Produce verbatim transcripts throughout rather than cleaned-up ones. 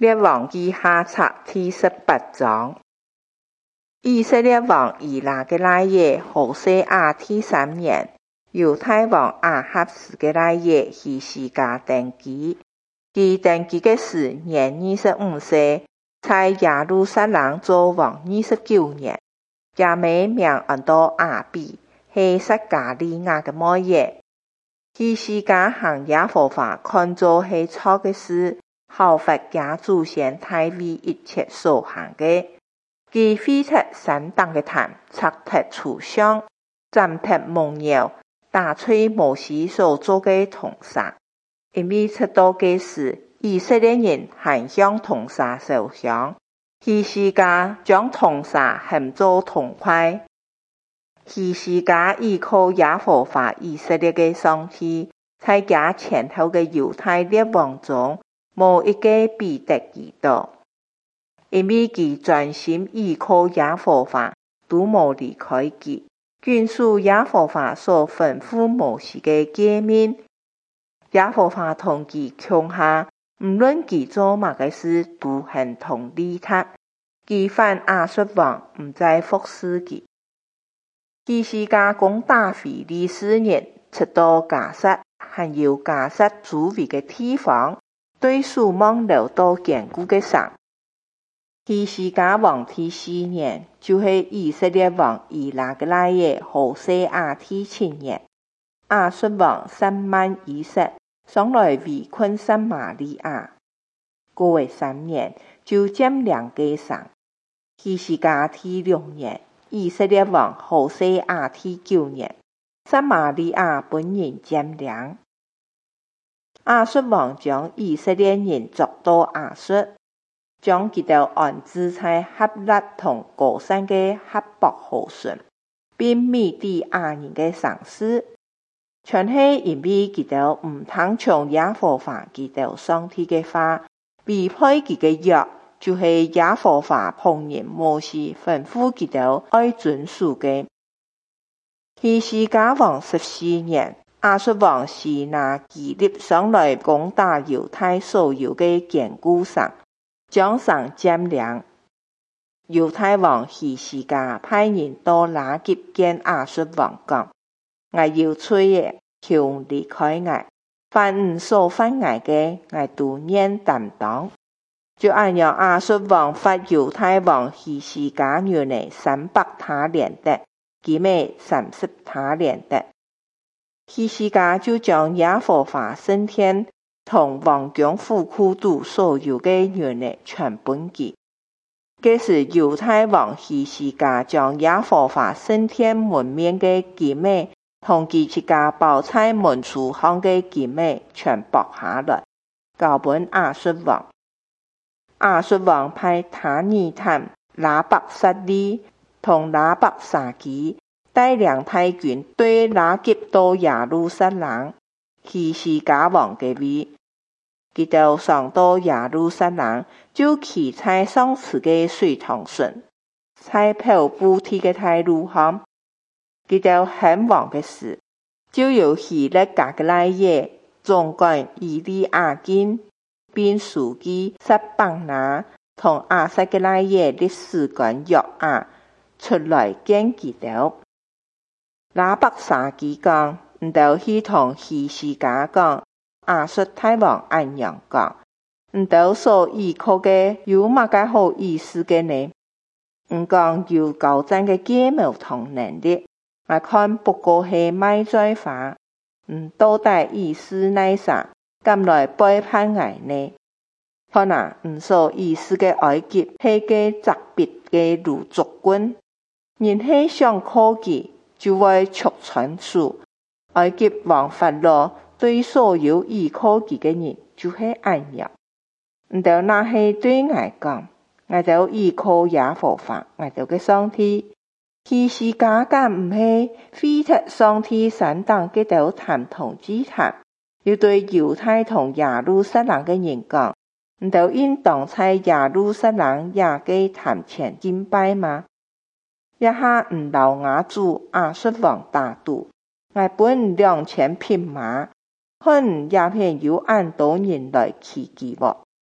列王記下冊第十八章。以色列王以拿嘅那夜，何西阿第三年，猶太王亞哈斯嘅那夜，希西家登基。佢登基嘅時年二十五歲，在耶路撒冷做王二十九年。亞妹名按到亞比，係撒迦利亞嘅母爺。希西家行耶和華看做係錯嘅事，效法假祖先大衛一切所行嘅。佢廢除山當嘅壇，拆脫柱像，斬脫蒙窯，打碎摩西所做嘅銅沙。因為出到嘅時，以色列人還向銅沙燒香，希西家將銅沙獻做銅塊。希西家依靠耶和華以色列嘅上帝，在家前後嘅猶太列王中，無一個比得佢多。因為佢專心依靠耶和華，都無離開佢，遵守耶和華所吩咐摩西嘅誡命。耶和華同佢強下，唔論佢做乜嘅事，都很同利他。佢反亞述王唔再服侍佢。希西家攻打非利士人，出到迦薩，還有迦薩周圍嘅地方，對守望留到堅固嘅城。希西家王第四年，就是以色列王以拿嘅那夜，何西阿第七年，亞述王三萬以色，上來圍困撒瑪利亞。過咗三年，就佔領嘅城。希西家第六年，以色列王何西阿第九年，撒瑪利亞本人佔領。亞述王將以色列人捉到亞述，將佢哋安置在哈勒同歌珊嘅哈博河順，並米底亞人嘅城市，全係因為佢哋唔聽從耶和華佢哋上帝嘅話，違背佢嘅約，就係耶和華僕人摩西吩咐佢哋愛遵守嘅。希西家王十四年，亞述王西拿基立上來攻打猶太所有嘅堅固城，將城佔領。猶太王希西家派人到拉吉見亞述王講：我要吹嘅，求離開我，凡唔所犯我嘅，我都免擔當。就按樣亞述王發猶太王希西家女兒三百他連得，佢妹三十他連得。希西家就將耶和華聖殿同王宮府庫度所有嘅女兒全本記。這時猶太王希西家將耶和華聖殿門面嘅佢妹同佢一家包在門柱上嘅佢妹全剝下來，交本亞述王。亞述王派他尼坦、拉伯撒利同拉伯沙基帶領大軍對拉吉到耶路撒冷，希西家王嘅位。佢哋上到耶路撒冷，就騎在上次嘅水塘上，在跑步梯嘅大路上。佢哋很王嘅事，就由希勒家嘅那夜，總管以利亞金並書記撒邦拿同亞薩嘅那夜歷史官約亞出來見佢哋。拉伯沙基講，唔到去同希西家講，亞述大王按樣講，唔到所依靠嘅有乜嘅好意思嘅呢？唔講有高讚嘅計謀同能力，我看不過係賣嘴話，唔到底意思乃啥？咁來背叛我呢？可能唔所意思嘅埃及係個特別嘅魯族軍，人係想靠佢，就會促傳書。埃及王法老對所有依靠佢嘅人就係按樣。唔到那係對我講，我就依靠耶和華，我就嘅上帝。希西家敢唔係廢除上帝山當嘅道壇同祭壇，要對猶太同耶路撒冷嘅人講，唔就應當在耶路撒冷也嘅壇前敬拜嗎？一下唔留我主亞述王大度，我本兩千匹馬，可能也偏有按多人來騎佢喎。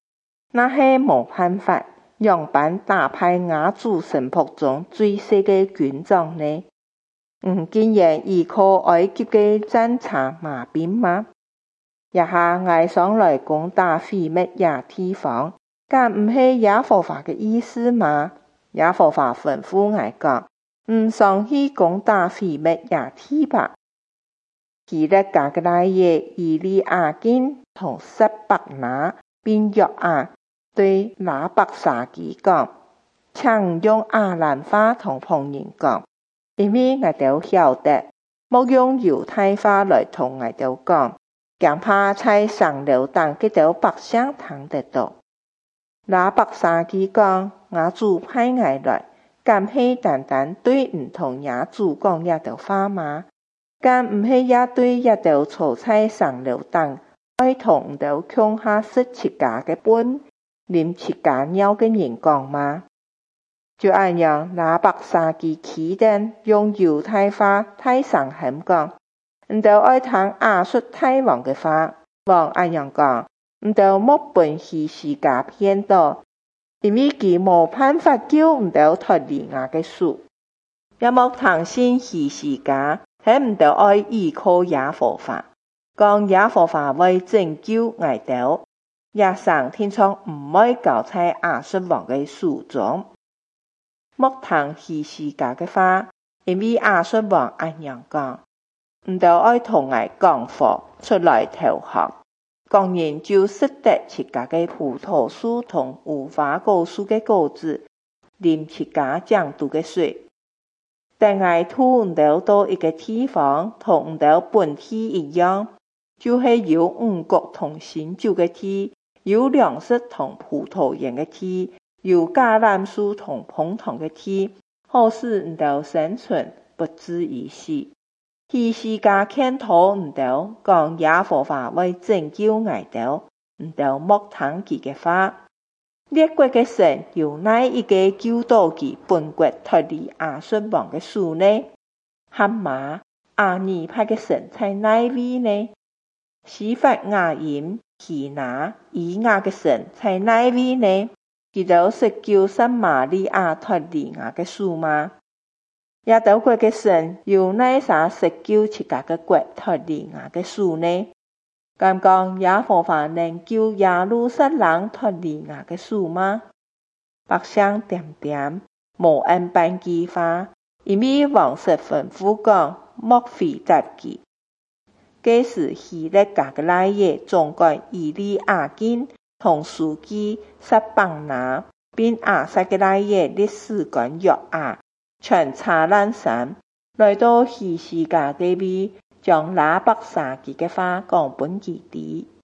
那是無辦法，樣板打敗亞祖神僕中最細嘅軍長呢？唔竟然依靠埃及嘅戰車馬兵嗎？一下嗌上來攻打毀滅也地方，咁唔係耶和華嘅意思嗎？耶和華吩咐嗌講，唔上去攻打毀滅也地吧。希勒家嘅拉爺以利亞金同塞伯拿並約亞對拉伯沙基講，請用亞蘭話同旁人講，因為我哋曉得，莫用猶太話來同我哋講，驚怕在上流當佢哋百姓聽得到。拉伯沙基講，亞祖派我來，咁係單單對唔同亞祖講一條話嗎？咁唔係也對一條坐在上流當，愛同到強下食自家嘅本，啉自家尿嘅人講嗎？就咁樣，拉伯沙基起定用猶太話大聲喊講，唔到愛聽亞述大王嘅話，王咁樣講，唔到莫本希西家騙到，因為佢冇辦法救唔到脫離我嘅手，也莫聽信希西家。係唔到愛依靠耶和華，講耶和華為拯救我哋，也上天窗唔愛交在亞述王嘅手中。莫聽希西家嘅話，因為亞述王咁樣講，唔到愛同我講課出來投降，講人就識得自家嘅葡萄樹同無花果樹嘅果子，啉自家醬度嘅水。但係吐唔到到一個地方，同唔到本地一樣，就係、是、有五穀同新酒嘅地，有糧食同葡萄園嘅地，有橄欖樹同楓糖嘅地，好使唔到生存，不至於死。希西家看透唔到，講耶和華為拯救我哋，唔到莫聽佢嘅話。列國嘅神由哪一個救到佢本國脫離亞述王嘅手呢？哈馬亞尼派嘅神在哪位呢？西法雅音、希拿、以亞嘅神在哪位呢？佢哋是救撒瑪利亞脫離我嘅手嗎？亞洲國嘅神由哪啥是救自家嘅國脫離我嘅手呢？咁講耶和華能救耶路撒冷脫離我嘅手嗎？百姓點點無按辦計劃，因為王室吩咐講莫非雜記。這時希勒家嘅拉爺總管以利亞金同書記撒邦拿，並亞薩嘅拉爺歷史官約亞，全查蘭山來到希西家這邊，將拉伯沙基嘅話講本佢哋。